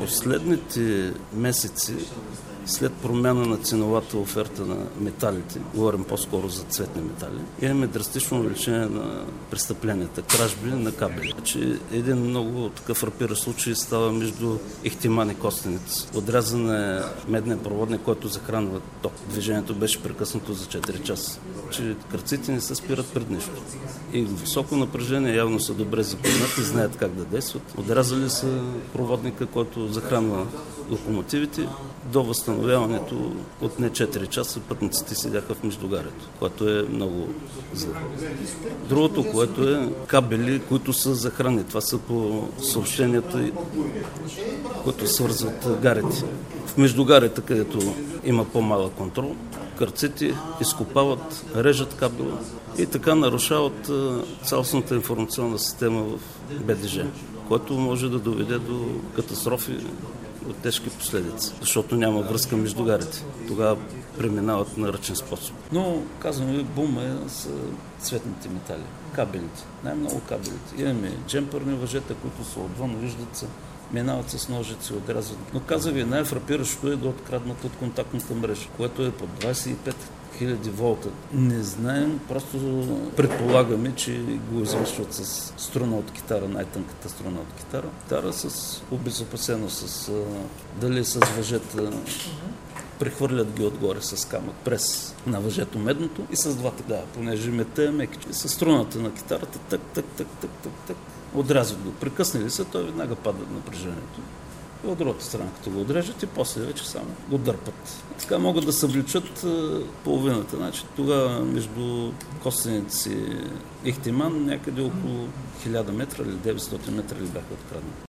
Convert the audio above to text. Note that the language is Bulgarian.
последните месеци, след промяна на ценовата оферта на металите, говорим по-скоро за цветни метали, имаме драстично увеличение на престъпленията, кражби на кабели. Един много такъв фрапиращ случай става между Ихтиман и Костенец. Отрязан е медния проводник, който захранва ток. Движението беше прекъснато за 4 часа. Кръците не се спират пред нищо. И високо напрежение явно са добре запознати, знаят как да действат. Отрязали са проводника, който захранва локомотивите. До възстановяването от не 4 часа пътниците седяха в междугарието, което е много зле. Другото, което е кабели, които са захранени. Това са по съобщенията, които свързват гарите. В междугарите, където има по-малък контрол, кърците изкопават, режат кабела и така нарушават цялостната информационна система в БДЖ, което може да доведе до катастрофи, от тежки последици, защото няма връзка между гарите. Тогава преминават на ръчен способ. Но, казваме, бум е с цветните метали, кабелите, най-много кабелите. Имаме джемперни въжета, които са отвън, виждат се, минават с ножици, отрязват. Но каза ви, най-фрапиращото е да откраднат от контактната мрежа, което е по 25 000 волта. Не знаем, просто предполагаме, че го извършват с струна от китара, най-тънката струна от китара. Китара с обезопасено, дали с въжета, прехвърлят ги отгоре с камък през на въжето медното и с двата, понеже мета е мекиче. С струната на китарата, так, отрязват го. Прекъснали се, той веднага пада напрежението. И от другата страна, като го отрежат и после вече само го дърпат. Така могат да съвлечат половината. Значи, тогава между Костенец и Ихтиман някъде около 1000 метра или 900 метра ли бяха откраднати.